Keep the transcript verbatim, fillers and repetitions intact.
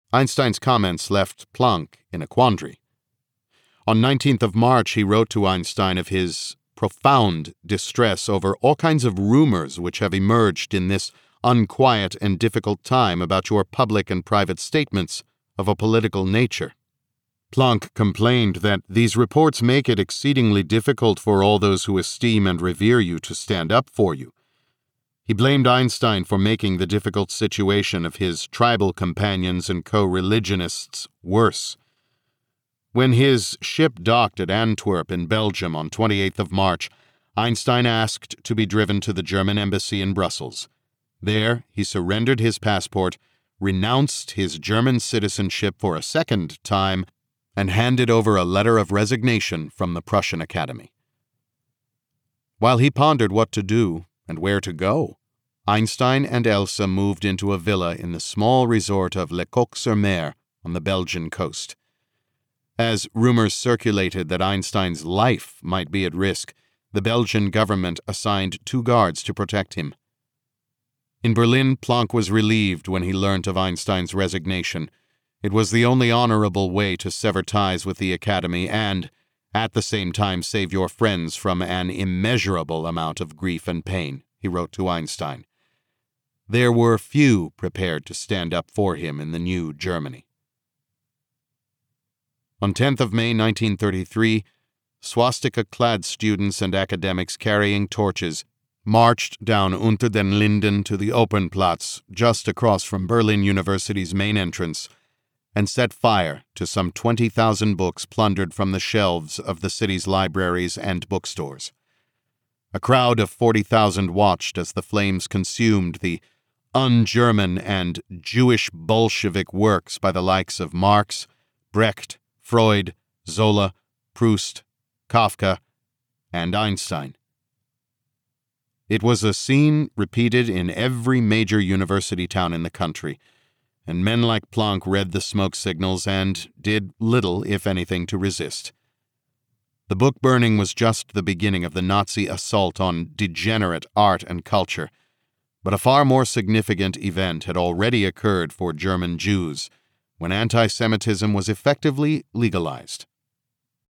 Einstein's comments left Planck in a quandary. On nineteenth of March, he wrote to Einstein of his profound distress over all kinds of rumors which have emerged in this unquiet and difficult time about your public and private statements of a political nature. Planck complained that these reports make it exceedingly difficult for all those who esteem and revere you to stand up for you. He blamed Einstein for making the difficult situation of his tribal companions and co-religionists worse. When his ship docked at Antwerp in Belgium on twenty-eighth of March, Einstein asked to be driven to the German embassy in Brussels. There, he surrendered his passport, renounced his German citizenship for a second time, and handed over a letter of resignation from the Prussian Academy. While he pondered what to do and where to go, Einstein and Elsa moved into a villa in the small resort of Le Coq-sur-Mer on the Belgian coast. As rumors circulated that Einstein's life might be at risk, the Belgian government assigned two guards to protect him. In Berlin, Planck was relieved when he learnt of Einstein's resignation. It was the only honorable way to sever ties with the Academy and, at the same time, save your friends from an immeasurable amount of grief and pain, he wrote to Einstein. There were few prepared to stand up for him in the new Germany. On tenth of May nineteen thirty-three, swastika-clad students and academics carrying torches marched down Unter den Linden to the Opernplatz just across from Berlin University's main entrance and set fire to some twenty thousand books plundered from the shelves of the city's libraries and bookstores. A crowd of forty thousand watched as the flames consumed the un-German and Jewish Bolshevik works by the likes of Marx, Brecht, Freud, Zola, Proust, Kafka, and Einstein. It was a scene repeated in every major university town in the country, and men like Planck read the smoke signals and did little, if anything, to resist. The book burning was just the beginning of the Nazi assault on degenerate art and culture, but a far more significant event had already occurred for German Jews, when anti-Semitism was effectively legalized.